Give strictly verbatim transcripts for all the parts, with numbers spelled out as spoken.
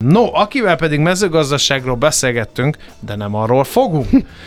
No, akivel pedig mezőgazdaságról beszélgettünk, de nem arról fogunk.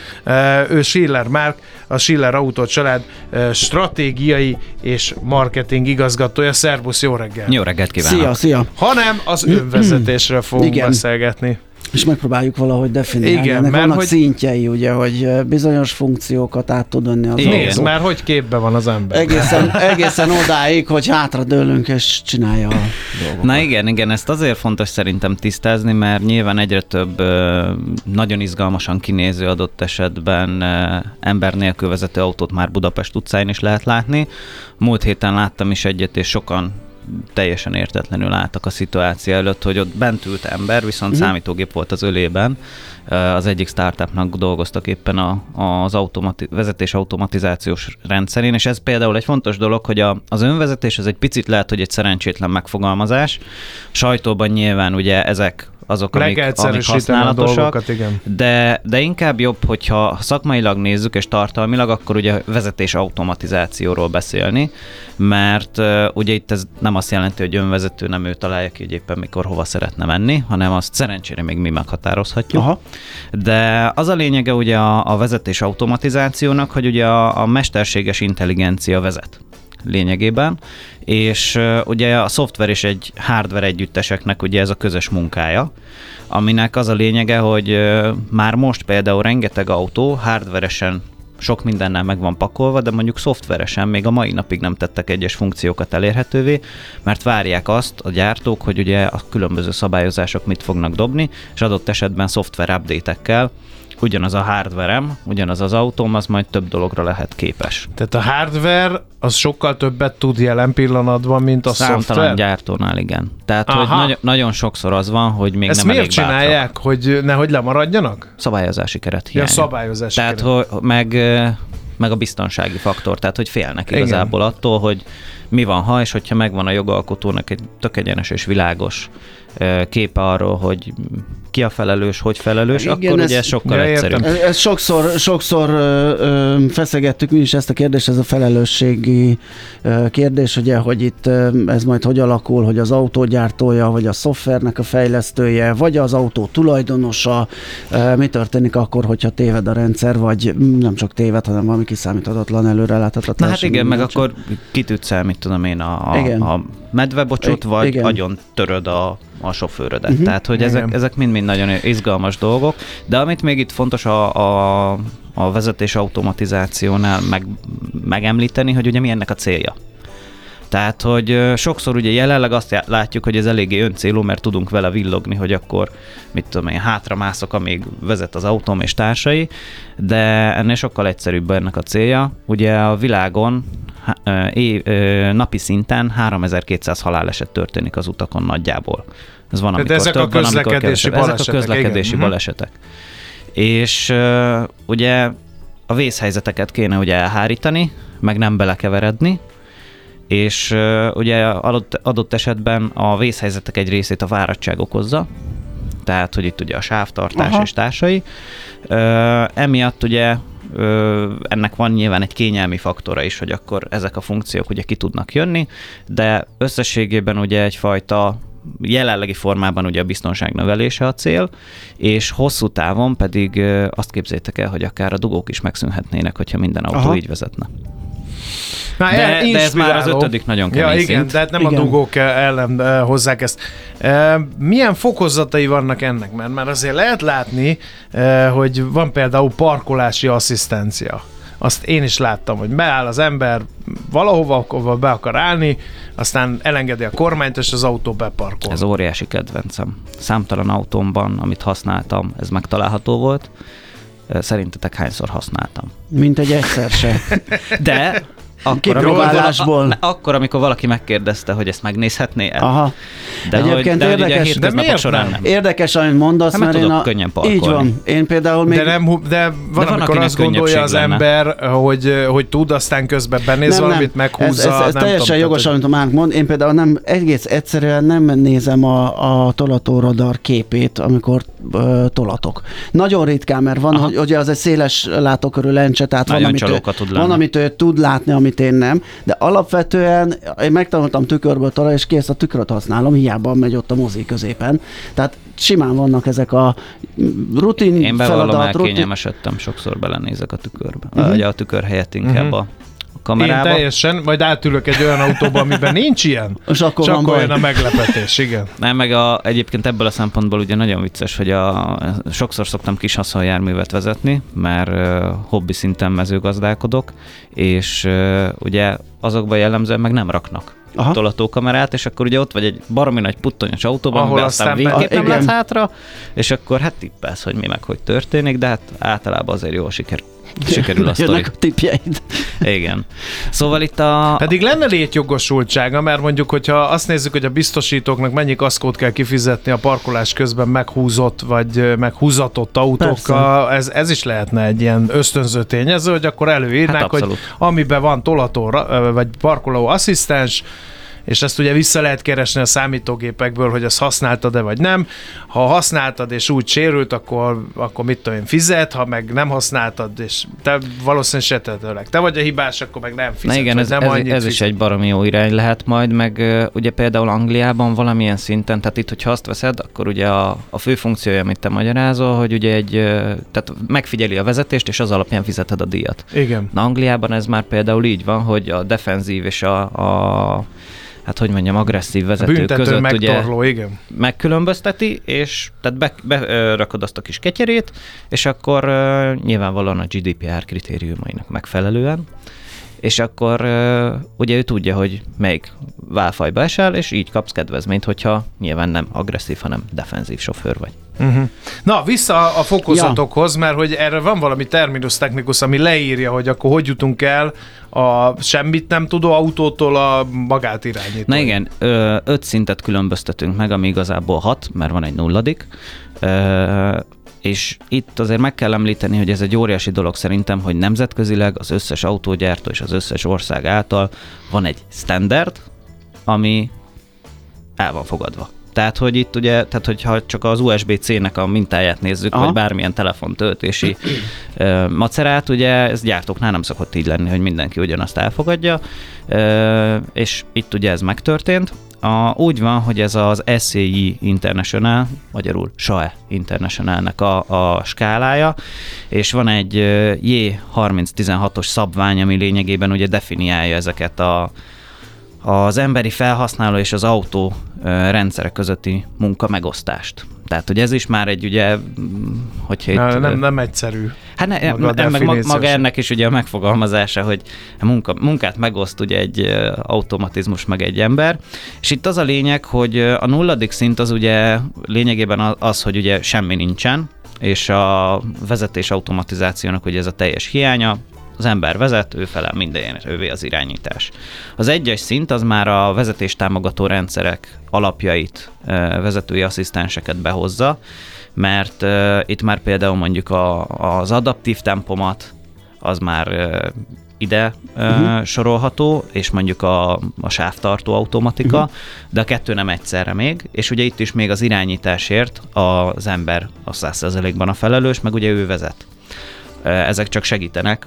Ő Schiller Márk, a Schiller Autó család stratégiai és marketing igazgatója. Szervusz, jó reggel! Jó reggelt kívánok! Szia, szia! Hanem az önvezetésről fogunk Igen. beszélgetni. És megpróbáljuk valahogy definiálni. Igen, Ennek mert vannak hogy... szintjei, ugye, hogy bizonyos funkciókat át tud venni az Nézd, autó. már hogy képben van az ember. Egészen, egészen odáig, hogy hátradőlünk és csinálja a dolgokat. Na igen, igen, ezt azért fontos szerintem tisztázni, mert nyilván egyre több nagyon izgalmasan kinéző adott esetben ember nélkül vezető autót már Budapest utcáin is lehet látni. Múlt héten láttam is egyet, és sokan teljesen értetlenül álltak a szituáció előtt, hogy ott bent ült ember, viszont uh-huh. számítógép volt az ölében. Az egyik startupnak dolgoztak éppen a, az automati- vezetés automatizációs rendszerén, és ez például egy fontos dolog, hogy a, az önvezetés ez egy picit lehet, hogy egy szerencsétlen megfogalmazás. Sajtóban nyilván ugye ezek azok, amik, amik használatosak, dolgokat, igen. De, de inkább jobb, hogyha szakmailag nézzük és tartalmilag, akkor ugye vezetés automatizációról beszélni, mert uh, ugye itt ez nem azt jelenti, hogy önvezető, nem ő találja ki, hogy éppen mikor hova szeretne menni, hanem azt szerencsére még mi meghatározhatjuk. Aha. De az a lényege ugye a, a vezetés automatizációnak, hogy ugye a, a mesterséges intelligencia vezet lényegében, és uh, ugye a szoftver és egy hardware együtteseknek ugye ez a közös munkája, aminek az a lényege, hogy uh, már most például rengeteg autó hardveresen sok mindennel meg van pakolva, de mondjuk szoftveresen még a mai napig nem tettek egyes funkciókat elérhetővé, mert várják azt a gyártók, hogy ugye a különböző szabályozások mit fognak dobni, és adott esetben szoftver update-ekkel ugyanaz a hardverem, ugyanaz az autóm, az majd több dologra lehet képes. Tehát a hardware az sokkal többet tud jelen pillanatban, mint a Számtalan szoftver? Számtalan gyártónál, igen. Tehát, Aha. hogy nagy, nagyon sokszor az van, hogy még Ezt nem elég bátrak. Ezt miért csinálják, hogy nehogy lemaradjanak? Szabályozási keret hiány. Ja, szabályozási Tehát, keret. Hogy, meg, meg a biztonsági faktor, tehát, hogy félnek igen. igazából attól, hogy mi van, ha, és hogyha megvan a jogalkotónak egy tök egyenes és világos képe arról, hogy ki a felelős, hogy felelős, igen, akkor ez, ugye ez sokkal ja, egyszerűbb. Ez, ez sokszor, sokszor ö, ö, feszegettük mi is ezt a kérdést, ez a felelősségi ö, kérdés, ugye, hogy itt ö, ez majd hogy alakul, hogy az autógyártója, vagy a szoftvernek a fejlesztője, vagy az autó tulajdonosa, ö, mi történik akkor, hogyha téved a rendszer, vagy nem csak téved, hanem valami kiszámíthatatlan, előreláthatatlan. Na hát igen, meg csak... akkor kitűtszel, mit tudom én, a, a, a medvebocsot, vagy igen. agyon töröd a a sofőrödet. Uh-huh. Tehát, hogy ezek, ezek mind-mind nagyon izgalmas dolgok, de amit még itt fontos a, a, a vezetés automatizációnál meg, megemlíteni, hogy ugye mi ennek a célja. Tehát, hogy sokszor ugye jelenleg azt látjuk, hogy ez eléggé öncélú, mert tudunk vele villogni, hogy akkor, mit tudom én, hátramászok, amíg vezet az autóm és társai, de ennél sokkal egyszerűbb ennek a célja. Ugye a világon é, napi szinten háromezer-kétszáz haláleset történik az utakon nagyjából. Ez van, amikor ezek több, a közlekedési van, amikor balesetek. Ezek a közlekedési igen. balesetek. És uh, ugye a vészhelyzeteket kéne ugye elhárítani, meg nem belekeveredni, és uh, ugye adott, adott esetben a vészhelyzetek egy részét a fáradtság okozza, tehát, hogy itt ugye a sávtartás Aha. és társai. Uh, emiatt ugye uh, ennek van nyilván egy kényelmi faktora is, hogy akkor ezek a funkciók ugye ki tudnak jönni, de összességében ugye egyfajta jelenlegi formában ugye a biztonság növelése a cél, és hosszú távon pedig uh, azt képzeljétek el, hogy akár a dugók is megszűnhetnének, hogyha minden autó Aha. így vezetne. Na, de, de ez már az ötödik nagyon kemény ja, igen, szint. de hát nem igen. a dugók ellen hozzák ezt. Milyen fokozatai vannak ennek? Mert már azért lehet látni, hogy van például parkolási asszisztencia. Azt én is láttam, hogy beáll az ember valahova, ahova be akar állni, aztán elengedi a kormányt, és az autó beparkol. Ez óriási kedvencem. Számtalan autómban, amit használtam, ez megtalálható volt. Szerintetek hányszor használtam? Mint egy egyszer se. De... Akkor amikor, a, akkor, amikor valaki megkérdezte, hogy ezt megnézhetné el. Aha. De Egyébként hogy, de érdekes, de miért során nem? Érdekes, amit mondasz, hát, mert én a... könnyen parkolni. Így van. Én például még... De, nem, de van, de van amikor azt gondolja az lenne. ember, hogy, hogy tud, aztán közben benéz nem, valamit, nem. meghúzza. Ez, ez, ez nem teljesen tudom, jogos, amit a Márk mond. Én például nem, egész egyszerűen nem nézem a, a tolatóradar képét, amikor uh, tolatok. Nagyon ritkán, mert van, hogy ugye az egy széles látókörű lencse, tehát van amit, ő, van, amit ő tud látni, amit amit én nem, de alapvetően én megtanultam tükörből találni, és kész, a tükröt használom, hiába megy ott a mozi középen. Tehát simán vannak ezek a rutin én bevallom, feladat. Rutin... Kényelmesedtem, sokszor belenézek a tükörbe. Uh-huh. Vagy a tükör helyett inkább uh-huh. a kamerába. Én teljesen, majd átülök egy olyan autóba, amiben nincs ilyen, és akkor, és akkor jön a meglepetés, igen. Nem, meg a, egyébként ebből a szempontból ugye nagyon vicces, hogy a, sokszor szoktam kis haszonjárművet vezetni, mert uh, hobbi szinten mezőgazdálkodok, és uh, ugye azokban jellemzően meg nem raknak Aha. tolatókamerát, és akkor ugye ott vagy egy baromi nagy puttonyos autóban, ahol aztán végképp nem lesz hátra, és akkor hát tippelsz, hogy mi meg hogy történik, de hát általában azért jól sikerül. Sikerül a sztori. A tippjeid. Igen. Szóval itt a... Pedig lenne létjogosultsága, mert mondjuk, hogyha azt nézzük, hogy a biztosítóknak mennyi kaszkót kell kifizetni a parkolás közben meghúzott, vagy meghúzatott autókkal, ez, ez is lehetne egy ilyen ösztönző tényező, hogy akkor előírnák, hát hogy amiben van tolató, vagy parkoló asszisztens, és ezt ugye vissza lehet keresni a számítógépekből, hogy azt használtad-e vagy nem. Ha használtad és úgy sérült, akkor, akkor mit tudom én, fizet, ha meg nem használtad, és te valószínűleg se tetőleg. Te vagy a hibás, akkor meg nem fizet. Na igen, ez, nem ez, ez is egy baromi jó irány lehet majd, meg uh, ugye például Angliában valamilyen szinten, tehát itt, hogyha azt veszed, akkor ugye a, a fő funkciója, amit te magyarázol, hogy ugye egy, uh, tehát megfigyeli a vezetést, és az alapján fizeted a díjat. Igen. Na Angliában ez már például így van, hogy a defenzív és a, a hát hogy mondjam, agresszív vezetők között megtorló, ugye igen. megkülönbözteti, és tehát berakod be, azt a kis ketyerét, és akkor uh, nyilvánvalóan a gé dé pé er kritériumainak megfelelően, és akkor uh, ugye ő tudja, hogy melyik válfajba esel, és így kapsz kedvezményt, hogyha nyilván nem agresszív, hanem defenzív sofőr vagy. Uh-huh. Na, vissza a fokozatokhoz, ja. mert hogy erre van valami terminus technikus, ami leírja, hogy akkor hogy jutunk el a semmit nem tudó autótól a magát irányító. Na igen, öt szintet különböztetünk meg, ami igazából hat, mert van egy nulladik, és itt azért meg kell említeni, hogy ez egy óriási dolog szerintem, hogy nemzetközileg az összes autógyártó és az összes ország által van egy standard, ami el van fogadva. Tehát, hogy itt ugye, tehát hogyha csak az u es bé cének a mintáját nézzük, Aha. vagy bármilyen telefontöltési uh, macerát, ugye ez gyártóknál nem szokott így lenni, hogy mindenki ugyanazt elfogadja, uh, és itt ugye ez megtörtént. A, úgy van, hogy ez az es á i International, magyarul es á e Internationalnek a, a skálája, és van egy J harminc tizenhatos szabvány, ami lényegében ugye definiálja ezeket a az emberi felhasználó és az autó rendszerek közötti munka megosztást. Tehát, hogy ez is már egy ugye, hogyha Na, itt... Nem, nem egyszerű. Hát ne, maga, meg maga ennek is ugye a megfogalmazása, hogy a munka, munkát megoszt ugye egy automatizmus meg egy ember, és itt az a lényeg, hogy a nulladik szint az ugye lényegében az, hogy ugye semmi nincsen, és a vezetés automatizációnak ugye ez a teljes hiánya, az ember vezet, ő felel mindenért, ővé az irányítás. Az egyes szint az már a vezetéstámogató rendszerek alapjait, vezetői asszisztenseket behozza, mert uh, itt már például mondjuk a, az adaptív tempomat, az már uh, ide uh, uh-huh. sorolható, és mondjuk a, a sávtartó automatika, uh-huh. de a kettő nem egyszerre még, és ugye itt is még az irányításért az ember a száz százalékban a felelős, meg ugye ő vezet. Uh, ezek csak segítenek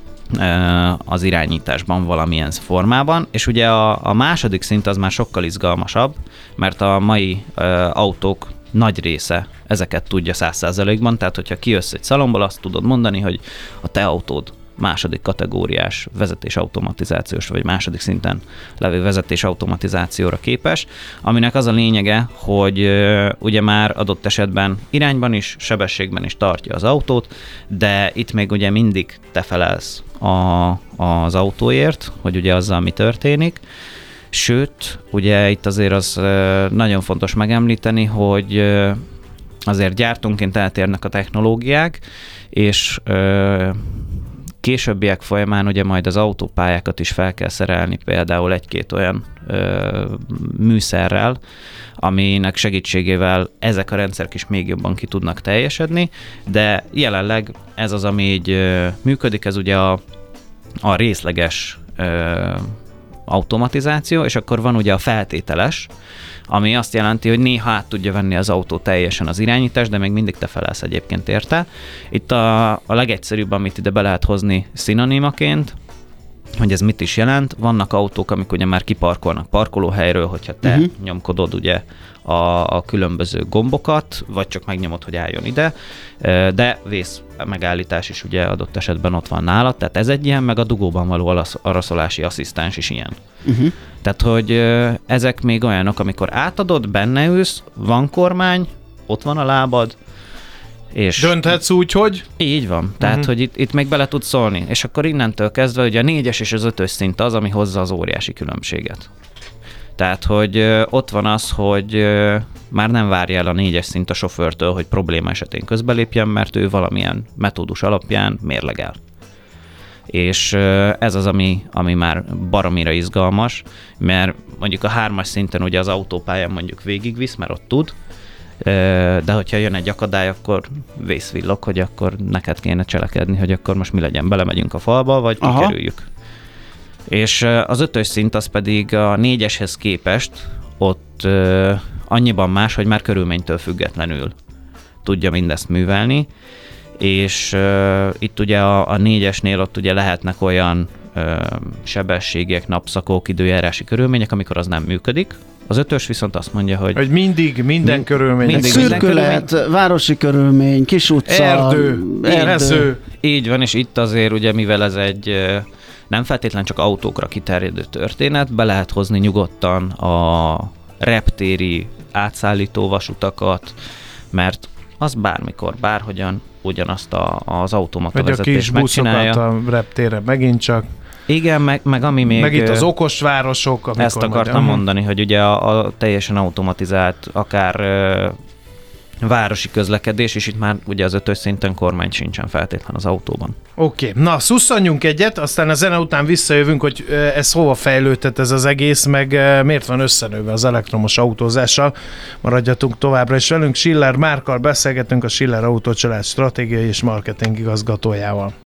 az irányításban valamilyen formában, és ugye a, a második szint az már sokkal izgalmasabb, mert a mai uh, autók nagy része ezeket tudja száz százalékban, tehát hogyha kijössz egy szalomból, azt tudod mondani, hogy a te autód második kategóriás vezetés automatizációs, vagy második szinten levő vezetés automatizációra képes, aminek az a lényege, hogy uh, ugye már adott esetben irányban is, sebességben is tartja az autót, de itt még ugye mindig te felelsz a, az autóért, hogy ugye azzal mi történik. Sőt, ugye itt azért az uh, nagyon fontos megemlíteni, hogy uh, azért gyártónként eltérnek a technológiák, és uh, későbbiek folyamán ugye majd az autópályákat is fel kell szerelni például egy-két olyan ö, műszerrel, aminek segítségével ezek a rendszerek is még jobban ki tudnak teljesedni, de jelenleg ez az, ami így ö, működik, ez ugye a, a részleges ö, automatizáció, és akkor van ugye a feltételes, ami azt jelenti, hogy néha át tudja venni az autó teljesen az irányítás, de még mindig te felelsz egyébként érte. Itt a, a legegyszerűbb, amit ide be lehet hozni szinonimaként, hogy ez mit is jelent. Vannak autók, amik ugye már kiparkolnak parkolóhelyről, hogyha te uh-huh. nyomkodod ugye a, a különböző gombokat, vagy csak megnyomod, hogy álljon ide, de vész megállítás is ugye adott esetben ott van nálad, tehát ez egy ilyen, meg a dugóban való araszolási asszisztens is ilyen. Uh-huh. Tehát, hogy ezek még olyanok, amikor átadod, benne ülsz, van kormány, ott van a lábad, és dönthetsz úgy, hogy? Így van. Tehát, uh-huh. hogy itt, itt még bele tudsz szólni. És akkor innentől kezdve ugye a négyes és az ötös szint az, ami hozza az óriási különbséget. Tehát, hogy ö, ott van az, hogy ö, már nem várja el a négyes szint a sofőrtől, hogy probléma esetén közbelépjen, mert ő valamilyen metódus alapján mérlegel. És ö, ez az, ami, ami már baromira izgalmas, mert mondjuk a hármas szinten ugye az autópályán mondjuk végigvisz, mert ott tud, de hogyha jön egy akadály, akkor vészvillog, hogy akkor neked kéne cselekedni, hogy akkor most mi legyen, belemegyünk a falba, vagy Aha. kikerüljük. És az ötös szint az pedig a négyeshez képest ott uh, annyiban más, hogy már körülménytől függetlenül tudja mindezt művelni, és uh, itt ugye a, a négyesnél ott ugye lehetnek olyan uh, sebességek, napszakok, időjárási körülmények, amikor az nem működik. Az ötös viszont azt mondja, hogy... Hogy mindig, minden Mind, körülmény. Mindig, szürkület, körülmény. Városi körülmény, kis utca, erdő, erdő. Így van, és itt azért ugye, mivel ez egy nem feltétlen csak autókra kiterjedő történet, be lehet hozni nyugodtan a reptéri átszállító vasutakat, mert az bármikor, bárhogyan ugyanazt a, az automata vezetést megcsinálja. Vagy a kis buszokat a reptérre megint csak. Igen, meg, meg ami még... Meg itt az okos városok. Ezt akartam majd, mondani, hogy ugye a, a teljesen automatizált, akár ö, városi közlekedés, és itt már ugye az ötös szinten kormány sincsen feltétlen az autóban. Oké, okay. Na szusszanjunk egyet, aztán a zene után visszajövünk, hogy ez hova fejlődött ez az egész, meg miért van összenőve az elektromos autózással. Maradjatunk továbbra is velünk. Schiller Márkkal beszélgetünk, a Schiller Autócsalád stratégiai és marketing igazgatójával.